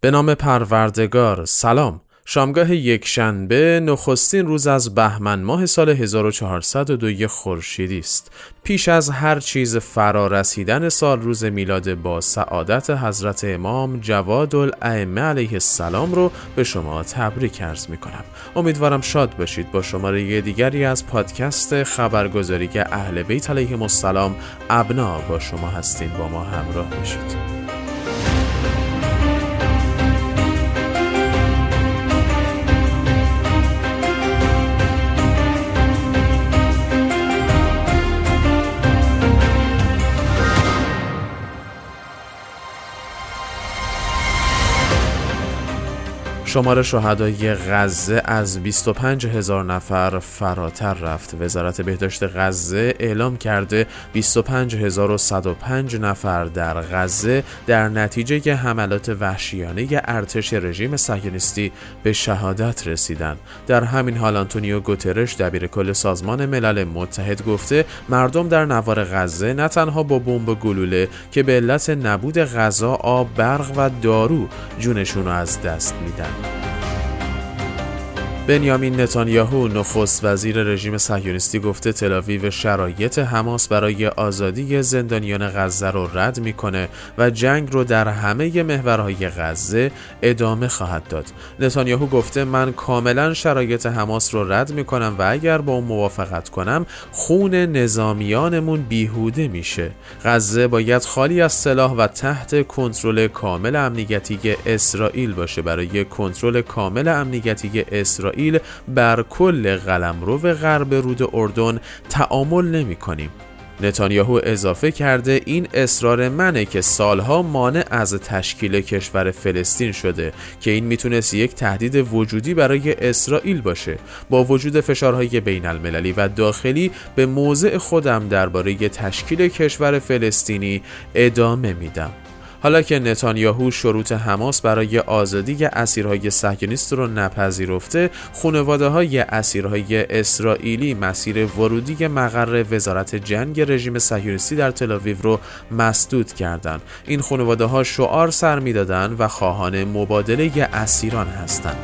به نام پروردگار. سلام. شامگاه یکشنبه نخستین روز از بهمن ماه سال 1402 خورشیدی است. پیش از هر چیز فرا رسیدن سال روز میلاد با سعادت حضرت امام جواد الائمه علیه السلام رو به شما تبریک عرض میکنم. امیدوارم شاد باشید. با شماره دیگری از پادکست خبرگزاری اهل بیت علیهم السلام ابنا با شما هستین. با ما همراه باشید. شمار شهدای غزه از 25,000 نفر فراتر رفت. وزارت بهداشت غزه اعلام کرده 25,105 نفر در غزه در نتیجه حملات وحشیانه ارتش رژیم صهیونیستی به شهادت رسیدند. در همین حال آنتونیو گوترش دبیرکل سازمان ملل متحد گفته مردم در نوار غزه نه تنها با بمب و گلوله که به علت نبود غذا، آب، برق و دارو جونشون رو از دست میدن. بنیامین نتانیاهو نخست وزیر رژیم صهیونیستی گفته تل‌آویو شرایط حماس برای آزادی زندانیان غزه رو رد میکنه و جنگ رو در همه محورهای غزه ادامه خواهد داد. نتانیاهو گفته من کاملا شرایط حماس رو رد میکنم و اگر با اون موافقت کنم خون نظامیانمون بیهوده میشه. غزه باید خالی از سلاح و تحت کنترل کامل امنیتی اسرائیل باشه. برای کنترل کامل امنیتی اسرائیل بر کل قلمرو غرب رود اردن تعامل نمی کنیم. نتانیاهو اضافه کرده این اصرار منه که سالها مانع از تشکیل کشور فلسطین شده که این میتونست یک تهدید وجودی برای اسرائیل باشه. با وجود فشارهای بین المللی و داخلی به موضع خودم درباره تشکیل کشور فلسطینی ادامه میدم. حالا که نتانیاهو شروط حماس برای آزادی اسیرهای صهیونیست رو نپذیرفته، خانواده‌های اسیرهای اسرائیلی مسیر ورودی مقر وزارت جنگ رژیم صهیونیستی در تل‌آویو رو مسدود کردند. این خانواده‌ها شعار سر می‌دادند و خواهان مبادله اسیران هستند.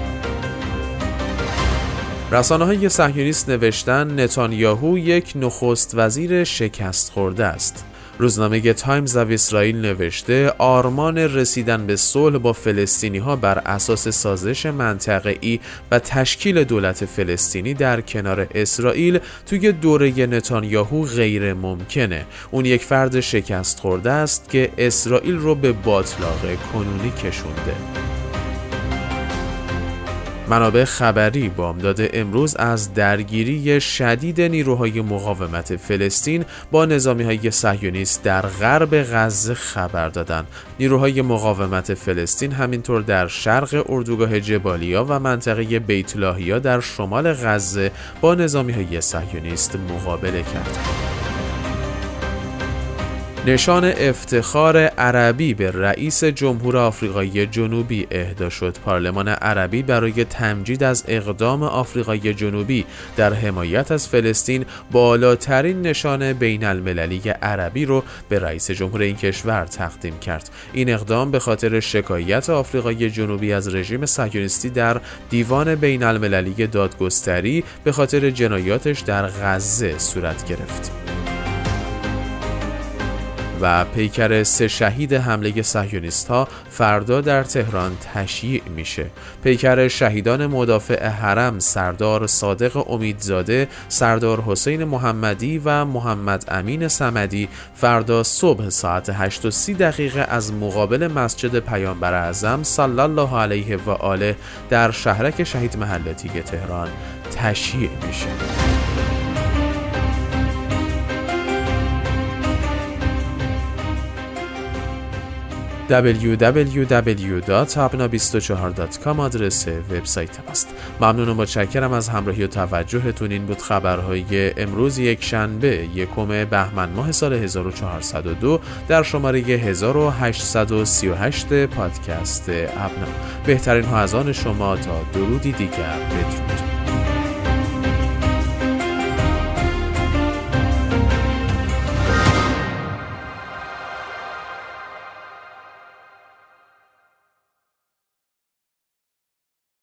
رسانه‌های صهیونیست نوشتن نتانیاهو یک نخست وزیر شکست خورده است. روزنامه تایمز آف اسرائیل نوشته آرمان رسیدن به صلح با فلسطینی‌ها بر اساس سازش منطقه‌ای و تشکیل دولت فلسطینی در کنار اسرائیل توی دوره نتانیاهو غیر ممکنه. اون یک فرد شکست خورده است که اسرائیل رو به باطلاق کنونی کشونده. منابع خبری بامداد امروز از درگیری شدید نیروهای مقاومت فلسطین با نظامی‌های صهیونیست در غرب غزه خبر دادند. نیروهای مقاومت فلسطین همینطور در شرق اردوگاه جبالیا و منطقه بیت لاهیا در شمال غزه با نظامی‌های صهیونیست مقابله کردند. نشان افتخار عربی به رئیس جمهور آفریقای جنوبی اهدا شد. پارلمان عربی برای تمجید از اقدام آفریقای جنوبی در حمایت از فلسطین بالاترین نشان بین المللی عربی رو به رئیس جمهور این کشور تقدیم کرد. این اقدام به خاطر شکایت آفریقای جنوبی از رژیم صهیونیستی در دیوان بین المللی دادگستری به خاطر جنایاتش در غزه صورت گرفت. و پیکر 3 شهید حمله صهیونیست‌ها فردا در تهران تشییع میشه. پیکر شهیدان مدافع حرم سردار صادق امیدزاده، سردار حسین محمدی و محمد امین صمدی فردا صبح ساعت 8:30 از مقابل مسجد پیامبر اعظم صلی الله علیه و آله در شهرک شهید محلتی تهران تشییع میشه. www.abna24.com آدرس وبسایت است. ممنون و متشکرم از همراهی و توجهتون. این بود خبرهای امروز یکشنبه 1 بهمن ماه سال 1402 در شماره 1838 پادکست ابنا. بهترین ها از آن شما تا درودی دیگر. بدرود.